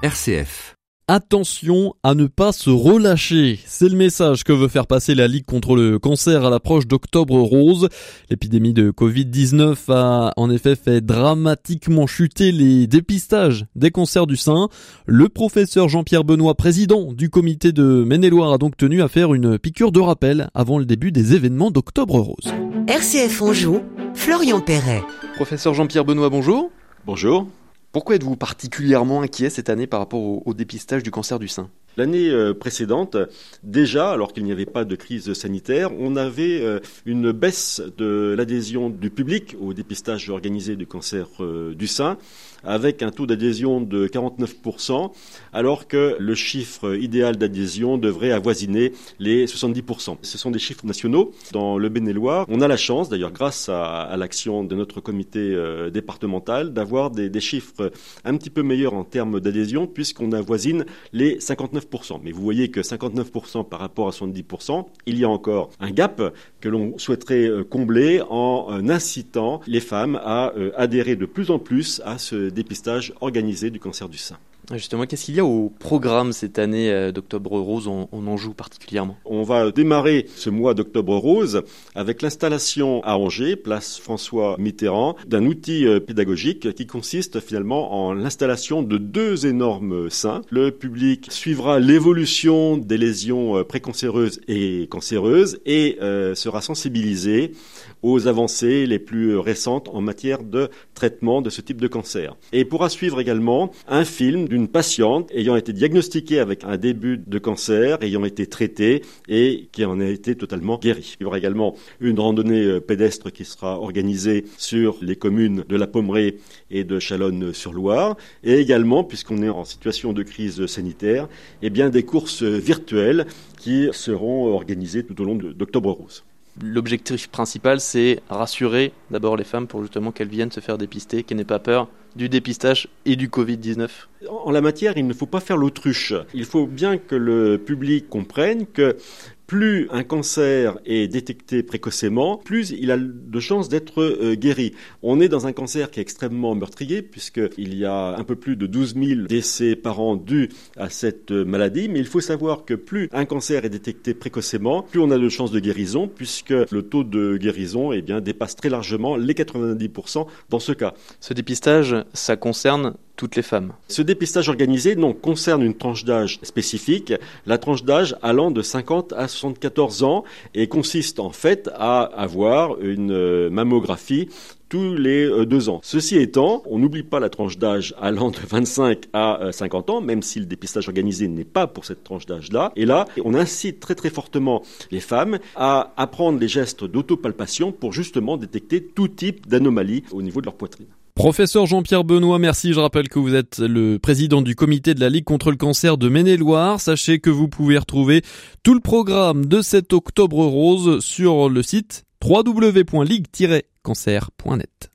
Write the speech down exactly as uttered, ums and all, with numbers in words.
R C F. Attention à ne pas se relâcher. C'est le message que veut faire passer la Ligue contre le cancer à l'approche d'Octobre Rose. L'épidémie de covid dix-neuf a en effet fait dramatiquement chuter les dépistages des cancers du sein. Le professeur Jean-Pierre Benoît, président du comité de Maine-et-Loire, a donc tenu à faire une piqûre de rappel avant le début des événements d'Octobre Rose. R C F Anjou, Florian Perret. Professeur Jean-Pierre Benoît, bonjour. Bonjour. Pourquoi êtes-vous particulièrement inquiet cette année par rapport au, au dépistage du cancer du sein ? L'année précédente, déjà, alors qu'il n'y avait pas de crise sanitaire, on avait une baisse de l'adhésion du public au dépistage organisé du cancer du sein, avec un taux d'adhésion de quarante-neuf pour cent, alors que le chiffre idéal d'adhésion devrait avoisiner les soixante-dix pour cent. Ce sont des chiffres nationaux. Dans le Maine-et-Loire, on a la chance, d'ailleurs grâce à, à l'action de notre comité euh, départemental, d'avoir des, des chiffres un petit peu meilleurs en termes d'adhésion, puisqu'on avoisine les cinquante-neuf pour cent. Mais vous voyez que cinquante-neuf pour cent par rapport à soixante-dix pour cent, il y a encore un gap que l'on souhaiterait combler en incitant les femmes à adhérer de plus en plus à ce dépistage organisé du cancer du sein. Justement, qu'est-ce qu'il y a au programme cette année d'Octobre Rose en, en Anjou particulièrement ? On va démarrer ce mois d'Octobre Rose avec l'installation à Angers, place François Mitterrand, d'un outil pédagogique qui consiste finalement en l'installation de deux énormes seins. Le public suivra l'évolution des lésions précancéreuses et cancéreuses et euh, sera sensibilisé aux avancées les plus récentes en matière de traitement de ce type de cancer. Et pourra suivre également un film d'une patiente ayant été diagnostiquée avec un début de cancer, ayant été traitée et qui en a été totalement guérie. Il y aura également une randonnée pédestre qui sera organisée sur les communes de la Pommeraye et de Chalonnes-sur-Loire, et également, puisqu'on est en situation de crise sanitaire, eh bien des courses virtuelles qui seront organisées tout au long d'Octobre Rose. L'objectif principal, c'est rassurer d'abord les femmes pour justement qu'elles viennent se faire dépister, qu'elles n'aient pas peur du dépistage et du covid dix-neuf. En la matière, il ne faut pas faire l'autruche. Il faut bien que le public comprenne que plus un cancer est détecté précocement, plus il a de chances d'être euh, guéri. On est dans un cancer qui est extrêmement meurtrier, puisqu'il y a un peu plus de douze mille décès par an dus à cette maladie. Mais il faut savoir que plus un cancer est détecté précocement, plus on a de chances de guérison, puisque le taux de guérison eh bien, dépasse très largement les quatre-vingt-dix pour cent dans ce cas. Ce dépistage, ça concerne toutes les femmes. Ce dépistage organisé non, concerne une tranche d'âge spécifique, la tranche d'âge allant de cinquante à soixante-quatorze ans et consiste en fait à avoir une mammographie tous les deux ans. Ceci étant, on n'oublie pas la tranche d'âge allant de vingt-cinq à cinquante ans, même si le dépistage organisé n'est pas pour cette tranche d'âge-là. Et là, on incite très très fortement les femmes à apprendre les gestes d'autopalpation pour justement détecter tout type d'anomalie au niveau de leur poitrine. Professeur Jean-Pierre Benoît, merci. Je rappelle que vous êtes le président du comité de la Ligue contre le cancer de Maine-et-Loire. Sachez que vous pouvez retrouver tout le programme de cet Octobre Rose sur le site w w w point ligue tiret cancer point net.